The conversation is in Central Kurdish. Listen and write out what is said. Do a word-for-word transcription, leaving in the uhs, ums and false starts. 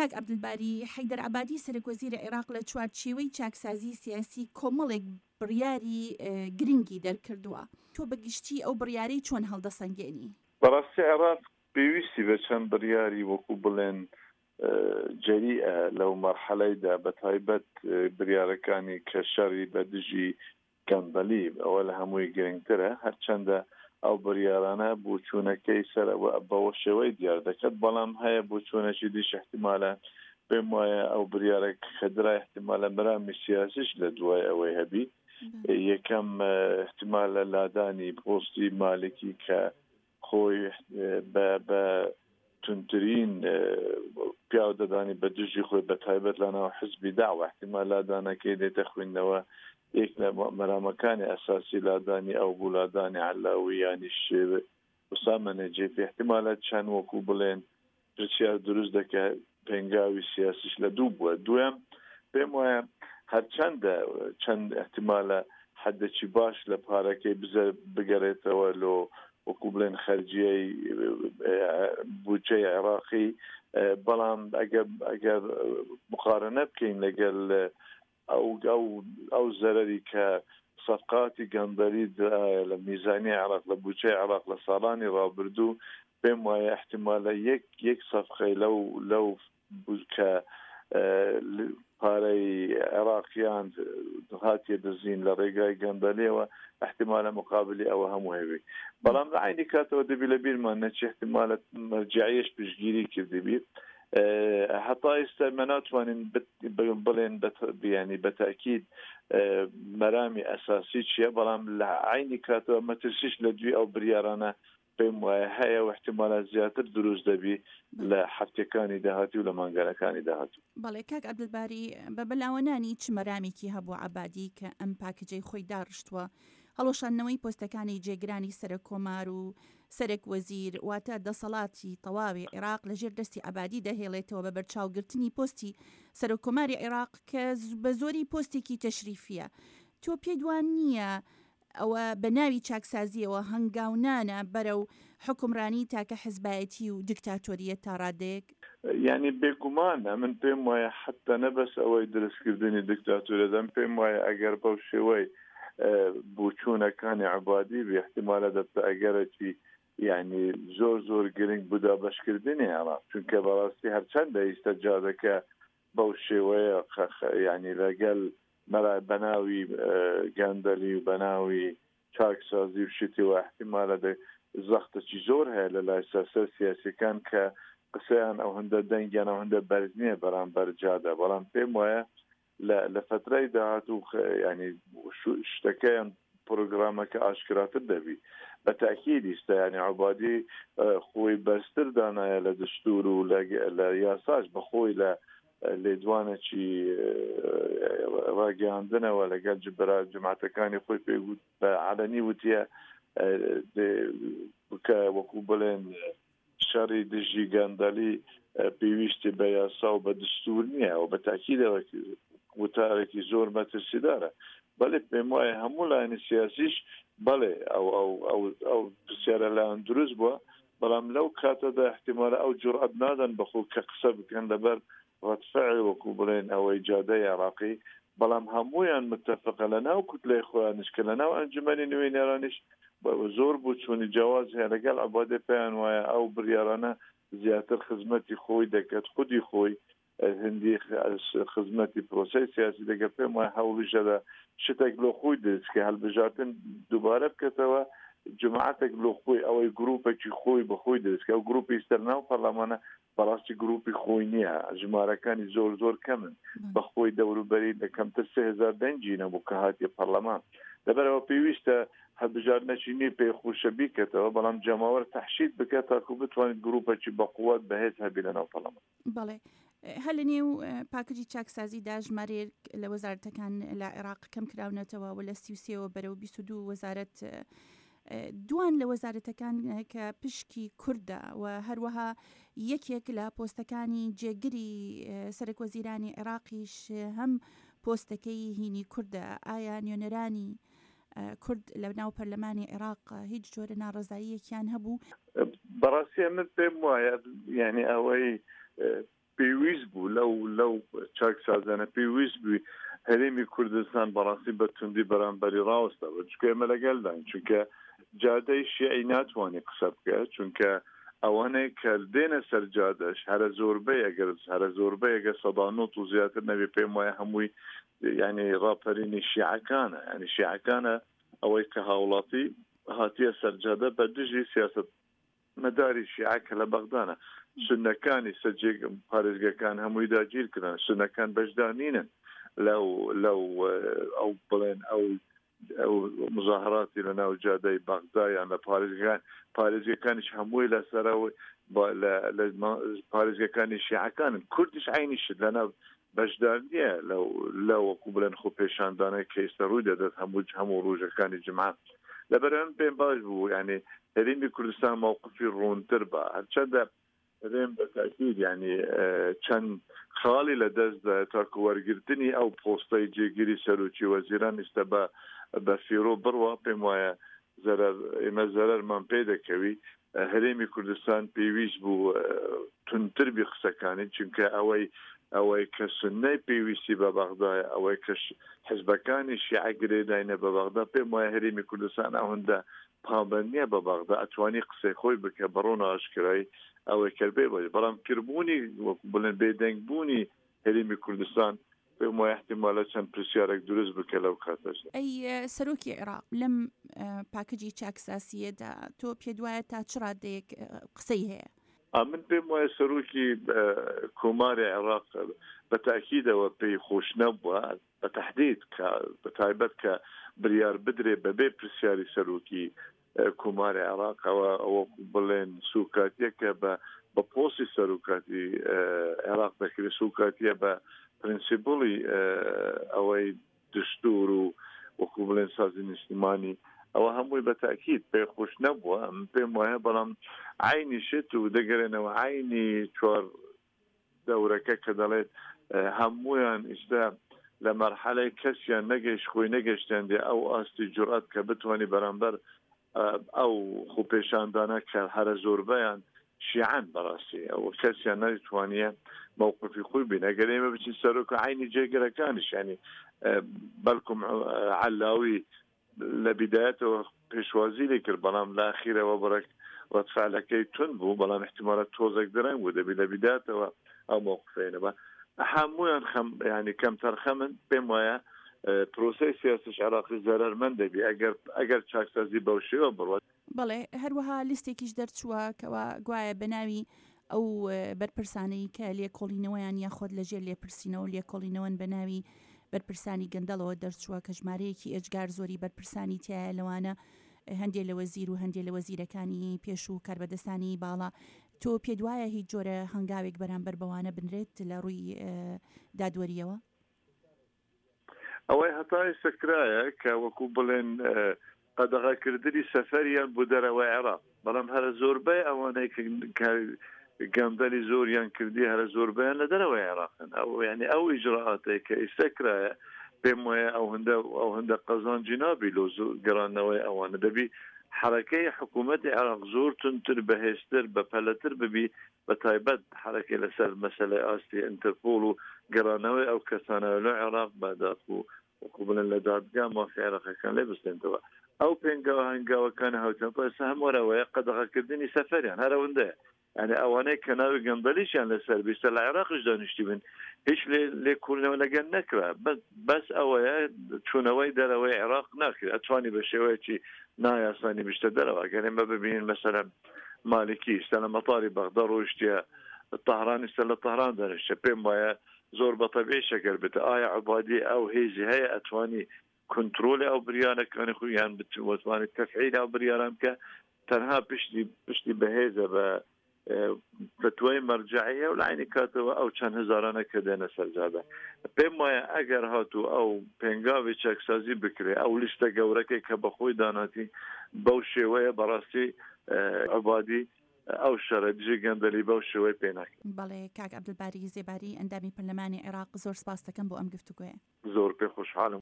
کاک عەبدولباری حەیدەر عەبادی سەرۆکوەزیرە عێراق لە چوارچێوەی چاکسازی سیاسی کۆمەڵێک بڕیاری گرنگی دەرکردووە. تۆ بەگشتی ئەو بڕیارەی چۆن هەڵدەسەنگێنی؟ بەڕاستی عێراق پێویستی بە چەند بڕیاری وەکو بڵێن جەریئە لەو مەرحەلەیدا بە تایبەت بڕیارەکانی کە شەڕی بە دژی گەندەلی ئەوە لە هەمووی گرنگترە، هەرچەندە ئەو بڕیارانە بۆچوونەکەی سەرەوە بەوە شێوەی دیار دەکات، بەڵام هەیە بۆچوونەکی دیش احتیمالە پێم وایە ئەو بڕیارە خەدرا احتیمالە مەرامی سیاسیش لە دوای ئەوەی هەبی. یەکەم احتیمالە لادانی پۆستی مالکی کە خۆی بە تونترین پیاودەدانی بە دژی خۆی بە تایبەت لەناو حزبی داوە احتیمال لادانەکەی دێتە خوێندنەوە. یەک لە مەرامەکانی ئەساسی لادانی ئەو بوو لادانی عەلاوی یانی شێوە وسامە نەجێفی احتیمالات چەند وەکو بڵێن پرسیار دروست دەکات پێنگاوی سیاسیش لە دوو بووە. دوێم پێم وایە هەرچەندە چەند احتیمالە حەدەکی باش لە پارەکەی بزە بگەڕێتەوە لۆ وەکو بڵێن خەرجیەی بودجەی عێراقی، بەڵام ئەگەر مقارنە بکەین لەگەل ئەو ئەو زەرەری کە سەفقاتی گەندەری لە میزانی عێراق لە بودجەی عێراق لە ساڵانی ڕابردوو پێم وایە احتیمالە یەک یەک سەفقەی لەو لەو کە پارەی عێراقیان هاتیە دەزین لە ڕێگای گەندەلێەوە احتیمالە مقابلی ئەوە هەموو هەبێ. بەڵام لە عینی کاتەوە دەبی لە بیرمان نەچی احتیمالە مەرجعیەش پشتگیری کردی بیت هەتا ئێستا مە ناتوانین بڵێن بیانی بەتاکید مەرامی ئەساسی چییە، بەڵام لە عینی کاتەوە مەترسیش لە دوی ئەو بریارانە پێم وایە هەیە و احتیمالات زیاتر دروست دەبی لە هەفتەکانی داهاتی و لە مانگانەکانی داهاتوو. بەڵێ کاک عەبدولباری بە بەلاوەنانی چ مەرامێکی هەبوو عەبادی کە ئەم پاکجەی خۆی داڕشتووە هەڵۆشانەوەی پۆستەکانی جێگرانی سەرۆک کۆمار و سەرۆک وەزیر واتە دەسەڵاتی تەواوی عێراق لەژێر دەستی عەبادی دەهێڵێتەوە بە بەرچاوگرتنی پۆستی سەرۆک کۆماری عێراق کە بە زۆری پۆستێکی تەشریفیە. تۆ پێی دوان نییە ئەوە بە ناوی چاکسازیەوە هەنگاونانە بەرەو حکومڕانی تاکە حزبایەتی و دیکتاتۆریەت تا ڕادێک؟ یعنی بێگومانە من پێم وایە حتا نەبەس ئەوەی دروستکردنی دیکتاتۆریەدەم پێم وایە ئەگەر بەو شێوەی بوچوونەکانی عەبادی بێ احتیمالە دەبتە ئەگەرەکی یعنی زۆر زۆر گرنگ بوودا بەشکردنی عێراق، چونکە بەڕاستی هەرچەندە ئێستا جادەکە بەو شێوەیە یعنی لەگەل بەناوی گەندەلی و بەناوی چاکسازی و شتی و احتیمالە زەختەکی زۆر هەیە لە لای سەر سیاسیەکان کە قسەیان ئەو هەندە دەنگیان ئەو هەندە بەرز نییە بەرامبەر جادە، بەڵام پێم وایە لە فترەی داهاتوو ینی شتەکەیان پرۆگرامەکە ئاشکراتر دەبی بە تاکید ئێستا ینی عەبادی خۆی بەرزتر دانایە لە دستور و لە یاساش بەخۆی لە لێدوانێکی ڕاگەاندنەوە لەگەل جماعەتەکانی خۆی پێگوت بە عەلەنی وتیە بکە وەکو بڵێن شەڕی دژی گەندەلی پێویستی بە یاسا و بە دستور نییە و بە تاکیدەوە وتارێکی زۆر مەترسیدارە. بەڵێ پێم وایە هەموو لایەنی سیاسیش بەڵێ ئەو پرسیارە لایەن دروست بووە، بەڵام لەو کاتەدا احتیمالە ئەو جورئەت نادەن بەخۆ کە قسە بکەن لەبەر ڕەتفعل وەکو بڵێن ئەوەی جادەی عێراقی، بەڵام هەموویان متفقە لەناو کوتلەی خۆیانش کە لەناو ئەنجومەنی نوێنەرانیش زۆر بوچوونی جیاواز هەیە لەگەڵ عەبادی پێیان وایە ئەو بڕیارانە زیاتر خزمەتی خۆی دەکات، خودی خۆی هەندی خزمەتی پرۆسەی سیاسی دەگە پێم وایە هەوڵیشەدا شتێک لۆ خۆی دەست کە هەڵبژاردن دووبارە بکەتەوە جماعەتێک لۆ خۆی ئەوەی گروپێکی خۆی بەخۆی دەست کە ئەو گروپی سەرناو پەرلەمانە بەڕاستی گروپی خۆی نییە، ژمارەکانی زۆر زۆر کەمن بەخۆی دەوروبەری دەکەمتر سێ هەزار دەنگی نەبوو کە هاتیە پەرلەمان. لەبەرەوە پێویستە هەڵبژاردنەکی نی پێخۆشە بیکەتەوە، بەڵام جەماوەر تەحشید بکات تاکو بتوانێت گروپێکی بەقووەت بەهێز هەبی لەناو پەرلەمان. بەڵێ هەر لە نێو پاکجی چاکسازیدا ژمارەیەک لە وەزارەتەکان لە عێراق کەم کراونەتەوە و لە سی و سێەوە بەرەو بیست و دوو وەزارەت دوان لە وەزارەتەکان کە پشکی کوردە و هەروەها یەکێک لە پۆستەکانی جێگری سەرۆکوەزیرانی عێراقیش هەم پۆستەکەی هینی کوردە. ئایا نوێنەرانی کورد لە ناو پەرلەمانی عێراق هیچ جۆرە ناڕەزاییەکیان هەبوو؟ بەڕاستی من پێم وایە یعنی ئەوەی پێویست بوو لەو لەو چاکسازانە پێویست بووی هەرێمی کوردستان بەڕاستی بە توندی بەرامبەری ڕاوەستەوە چونکە ئێمە لەگەڵدان چونکە جادەی شیعی ناتوانێت قسە بکات چونکە ئەوانەی کە دێنە سەر جادەش هەرە زۆربەی ئەگەر هەرە زۆربەی ئەگە سەدانۆت و زیاتر نەبێ پێم وایە هەمووی یعنی ڕاپەرینی شیعەکانە ینی شیعەکانە ئەوەی کە هاوڵاتی هاتیە سەرجادە بە دژی سیاست مەداری شیعە کە لە بەغدانە سنەکانی سەرجێک پارێزگەکان هەمووی داگیر کردن سنەکان بەشدانینن لەو لەو ئەو بڵێن ئەو ئەو مزاهراتی لە ناو جادەی بەغدایان لە پارێزگەکان پارێزگەکانیش هەمووی لەسەرەوە لە پارێزگەکانی شیعەکانن کوردیش عینیشت لە ناو بەشدار نییە لەو لە وەکو بڵێن خۆ پێشاندانەی کە ئێستا ڕووی دەدات هەموو هەموو ڕۆژەکانی جمعە لەبەرەوە پێم باش بوو یعنی هەرێمی کوردستان مووقفی ڕوونتر بە هەرچەندە هەرێم بە تاکید یعنی چەند خاڵی لە دەستدا تاکو وەرگرتنی ئەو پۆستەی جێگیری سەرۆکی وەزیران ئێستا بە بە فیرۆ بڕوە پێم وایە زەرەر ئێمە زەرەرمان پێ دەکەوی هەرێمی کوردستان پێویست بوو تونتر بی قسەکانی چونکە ئەوەی ئەوەی کە سنەی پێویستی بە بەغدایە ئەوەی کە حزبەکانی شیعە گرێداینە بە بەغدا پێم وایە هەرێمی کوردستان ئەوەندە پابەندیە بە بەغدا ئەتوانی قسەی خۆی بکە بەڕۆنە ئاشکرایی ئەوەی کردبێ بێ بەڵام کردبوونی وەکو بڵێن بێدەنگبوونی هەرێمی کوردستان پێم وایە احتیمالە چەند پرسیارێک دروست بکە لەو کاتەشدا. ئەی سەرۆکی عێراق لەم پاکەجی چاکساسیەدا تۆ پێ دوایە تا چ ڕادەیەک قسەی هەیە؟ من پێم وایە سەرۆکی کۆماری عێراق بە تاکیدەوە پێی خۆش نەبووە بە تەحدید کە بە تایبەت کە بریار بدرێ بەبێ پرسیاری سەرۆکی کۆماری عێراقەوە ئەوە بڵێن سوکاتیەکە بە بە پۆسی سەرۆکاتی عێراق دەکرێت سوکاتیە بە پرینسیپڵی ئەوەی دستور و وەکو بڵێن سازی نیشتیمانی ئەوە هەمووی بە تاکید پێ خۆش نەبووە پێم وایە بەڵام عینی شت و دەگەرێنەوە عینی چوار دەورەکە کە دەڵێت هەمویان ئیستا لە مەرحەلەی کەسیان نەگەیشت خۆی نەگەشتیان دێ ئەو ئاستی جورئەت کە بتوانانی بەرامبەر ئەو خوپێشاندانە کە هەرە زۆربەیان شیعەن بەڕاستی ئەو کەسیان نەتوانیە مووقفی خۆی بین ئەگەر ئێمە بچین سەرۆکە عینی جێگەرەکانیش ینی بەڵکم عەلاوی لە بیدایەتەوە پێشوازی لێ کرد بەڵام لە ئاخیرەوە بڕێک ڕەتفعلەکەی تون بوو بەڵام احتیمالە تۆزێک درەنگ بوو دەبی لە بیدایەتەوە ئەو مووقفێنە بە هەمویان خەم ینی کەمتەر خەمن پێم وایە پرۆسەی سیاسیش عێراقی زەرەرمەند دەبی ئەگەر ئەگەر چاکسازی بەو شێوە بڕوات. بەڵێ هەروەها لیستێکیش دەرچووە کەوا گوایە بەناوی ئەو بەرپرسانەی کە لێکۆڵینەوەیان یاخۆت لەژێر لێپرسینەوە لێکۆڵینەوەن بەناوی بەرپرسانی گەندەڵەوە دەرچووە کە ژمارەیەکی ئێجگار زۆری بەرپرسانی تایە لەوانە هەندێک لە وەزیر و هەندێک لە وەزیرەکانی پێش و کاربەدەستانی باڵا تۆ پێ دوایە هیچ جۆرە هەنگاوێک بەرامبەر بەوانە بنرێت لە ڕووی دادوەریەوە؟ ئەوەی هەتای سەکرایە کە وەکو بڵێن قەدەغاکردنی سەفەریان بۆ دەرەوەی عێراق بەڵام هەرە زۆربەی ئەوانەی گەندەلی زۆریان کردی هەرە زۆربیان لە دەرەوەی عێراقن ئەو یعنی ئەو ئیجراعاتێک کە ئیسەکرایە پێم وایە ئەو هەندە ئەو هەندە قەزانجی نابی لۆ گەڕانەوەی ئەوانە دەبی حرەکەی حکوومەتی عێراق زۆر تونتر بەهێزتر بە پەلەتر ببی بە تایبەت حرەکەی لەسەر مەسەلەی ئاستی ئینتەرپۆڵ و گەڕانەوەی ئەو کەسانەوە لە عێراق بەدات بوو وەکو بڵێن لە دادگا مافی عێراقیەکان لێ بستێنەوە ئەو پێنگاوە هەنگاوەکان هاوتەمە ئێستا هەموارەوەیە قەدەغاکردنی سەفەریان هەرەوەندەیە یعنی ئەوانەیە کە ناوی گەندەلیشیان لەسەر بیستە لە عێراقیش دانیشتی بن هیچ لێکۆڵینەوە لەگەن نەکرا بەس ئەوەیە چوونەوەی دەرەوەی عێراق ناکرێت ئەتوانی بە شێوەیەکی نایاسانی بشتە دەرەوە گەرێن بە ببینین مەسەلە مالکی ئێستا لە مەتاری بەغدا ڕۆیشتیە تەهران ئێستا لە تەهران دەنیشتە پێم وایە زۆر بەتەبێ شەکەر بێت ئایا عوبادی ئەو هێزی هەیە ئەتوانی کنترۆلی ئەو بریانەکانی خۆیان بتوانێت تەفعیل ئەو بریانە بکە تەنها پشتی پشتی بەهێزە بە فتوای مەرجعیە و لەعینی کاتەوە ئەو چەند هزارانە کە دێنە سەرجادە پێم وایە ئەگەر هاتوو ئەو پێنگاوی چەکسازی بکرێ ئەو لیستە گەورەکەی کە بەخۆی داناتی بەو شێوەیە بەڕاستی عوبادی ئەو شەرە دژی گەندەلی بەو شێوەی پێناکە. بەڵێ کاک عەبدولباری زێباری ئەندامی پەرلەمانی عێراق زۆر سپاس دەکەم بۆ ئەم گفتوگۆیە. زۆر پێ خۆشحاڵم.